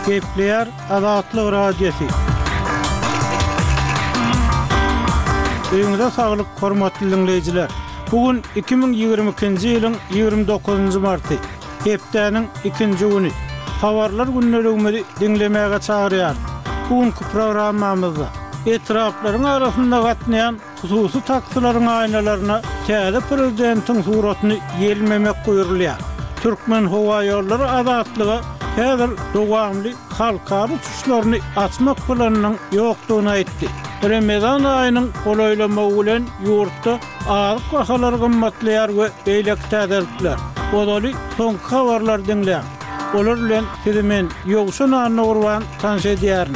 Kepler Azatlyk Radiosu. Öňüňizde saglyk, hormatly dinleyijiler. Bugün 2022-nji ýylyň 29-njy marty. Hepdeniň 2-nji güni. Habarlar günnelegini dinlemäge çagyrýar. Bugünkü programmamyzda etraplaryň arasynda gatnaýan hususy taksalaryň aýnalaryna täze prezidentiň suratyny ýelmemek goýurulýar. Türkmen Hawa ýollary azatlygy häzir dowamly halkary uçuşlaryny açmak plananyň ýokdugyny aýtdy. Ramazan aýynyň golaýlamagy bilen ýurtda azyk bahalar gymmatlaýar we beýlek täzelikler. Odaly soňky habarlar dinleýär. Olar bilen sizimen ýogşan anyny urban tanşy edýärin.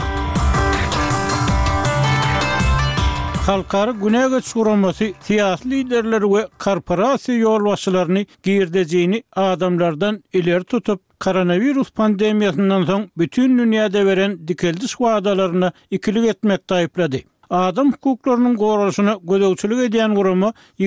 Halkary Günege çuramasy siýasy liderleri we korporasiýa ýolbaşçylaryny girdejini adamlardan ileri tutup koronavirus pandemiýasyndan soň bütün dünýäde beren dikeldiş wagdalaryna ikilik etmekde aýplady. Adam hukuklarynyň goralyşyna gödäwçilik edýän guramy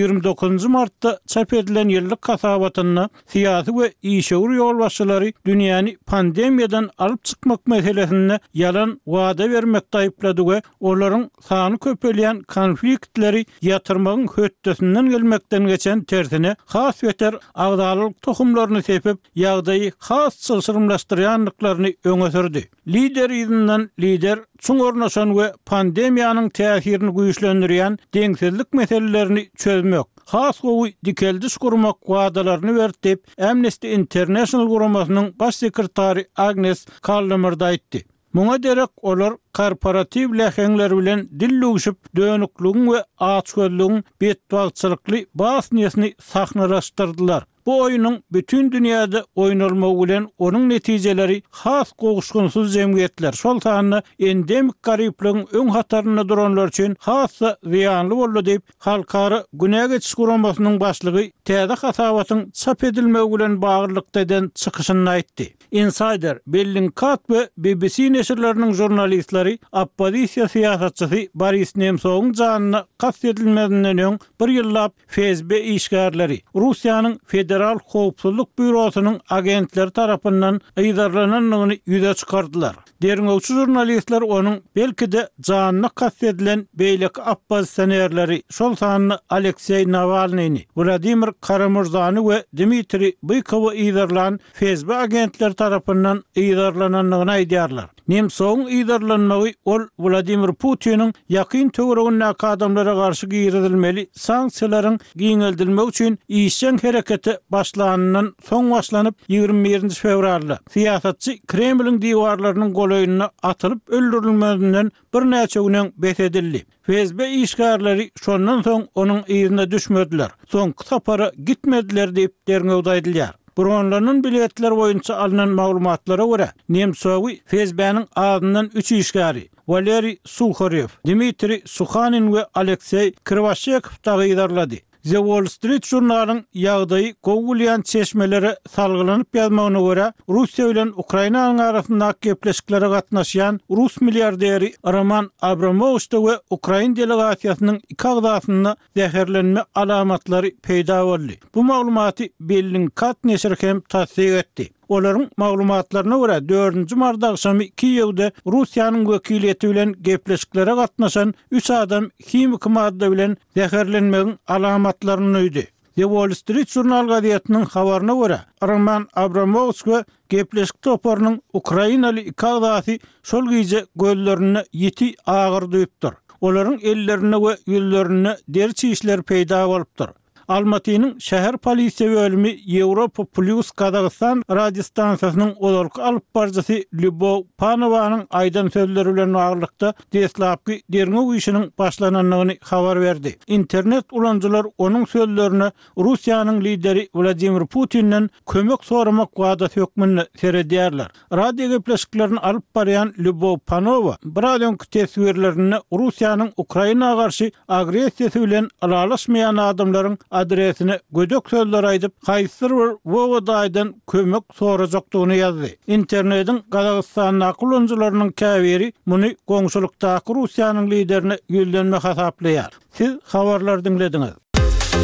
29 martda çap edilen ýyllyk kasabatyna siýasy we işegur ýolbaşçylary dünýäni pandemiýadan alyp çykmak meselesinde ýalan wada bermekde aýplady we olaryň sany köpelýän konfliktleri ýatyrmagyň höttesinden gelmekden geçen tersine has beter agdalyk tohumlaryny sepip ýagdaýy has çylşyrmlaşdyrýanlyklaryny öňe sürdi. Lider ýygynyň lider çuň ornaşan we pandemiýanyň täsirini güýçlendirýän deňsizlik meselelerini çözmek, has gowy dikeldiş gurmak wagdalaryny berdi. Amnesty International guramasynyň baş sekretary Agnes Callamard aýtdy. Muňa derek olar korporativ läheňler bilen dilluguşyp dönükligiň we açgözlügiň betbagçylykly bas niýetini sahnalaşdyrdylar. Bu oyunun bütün dünyada oynalmagy bilen onun netijeleri has goguşgunsuz jemgyýetler. Şol sany endemik garyplygyň öň hataryna duranlar üçin hassa ziýanly boldy diýip halkary Günege çuramasynyň başlygy täze hasabatyň çap edilmegi bilen baglanykda eden çykyşyny aýtdy. Insider, Bellingcat we BBC neşirleriniň jurnalistleri oppozisiýa siýasatçysy Boris Nemtsowyň janyna kast edilmedinden öň bir ýyllap FSB işgärleri Russiýanyň Federal Howpsuzlyk Bürosynyň agentleri tarapyndan ýydarlananyny ýüze çykardylar. Derňewçi jurnalistler onuň belki-de janyna kast edilen beýleki oppozisionerleri şol sany Aleksey Navalnyny, Vladimir Kara-Murzany we Dmitri Bykowy ýydarlan FSB agentleri tarapyndan ýydarlananyny aýdýarlar. Nemtsowyň ýydarlanmagy ol Vladimir Putiniň ýakyn töweregine adamlara garşy giýirilmeli sanksiýalaryň giňeldilmegi üçin işçen hereketi başlanandan soň başlanyp 21 fevralda siýasatçy Kremliň diwarlarynyň golaýyna atylyp öldürilmesinden bir näçe günden besedildi. FSB işgärleri şondan soň onuň ýerine düşmediler. Soňky sapara gitmediler diýip derňewde aýdylýar. Buronlaryň biletler boýunça alynan maglumatlara görä, Nemtsowy FSB-niň adyndan 3 işgäri Valeri Sukharev, Dmitri Sukhanin we Aleksey Krivashchev taýýarlady. The Wall Street jurnalynyň ýagdaýy gowulýan çeşmelere salgylanyp ýazmagyna görä, Russiýa bilen Ukrainanyň arasyndaky gepleşiklere gatnaşýan Rus milliarderi Roman Abramovich we Ukraina delegasiýasynyň iki agdasyna zäherlenme alamatlary peýda boldy. Bu maglumaty Bellingcat neşri hem tasdiq etdi. Olaryň maglumatlaryna görä 4-nji mart akşamy Kiýewde Russiýanyň wekiliýeti bilen gepleşiklere gatnaşan 3 adam kimik madda bilen zäherlenmegiň alamatlaryny öýdi. The Wall Street Journal gazetynyň habaryna görä, Roman Abramovich we gepleşik toparynyň Ukrainaly iki agdasy şol giýje gözlerini ýeti agyr duýupdyr. Olaryň ellerine we ýüzlerine deri çiýişler peýda bolupdyr. Almatynyň şäher polisiýa bölümi Ýewropa Plus Kazakystan radiostansiýasynyň olarky alyp barjysy Lyubov Panowanyň aýdan sözleri bilen aglykda deslapky derňe güýşiniň başlananyny habar berdi. İnternet ulanjylar onuň sözlerini Russiýanyň lideri Vladimir Putinden kömek soramak wagty hökmünde seredýärler. Radio gepleşiklerini alyp barýan Lyubov Panowa biradönki tesbirlerini Russiýanyň Ukrainaga garşy agresiýasy bilen alalaşmaýan adamlaryň adresine gödök sözler aýdyp, haýsyr bir wagdaýdan kömek sorajakdygyny ýazdy. Internetiň Kazakystan kullanjylarynyň käbiri muny goňşulukdaky Russiýanyň liderine ýölenme hasaplaýar. Siz habarlar dinlediňiz.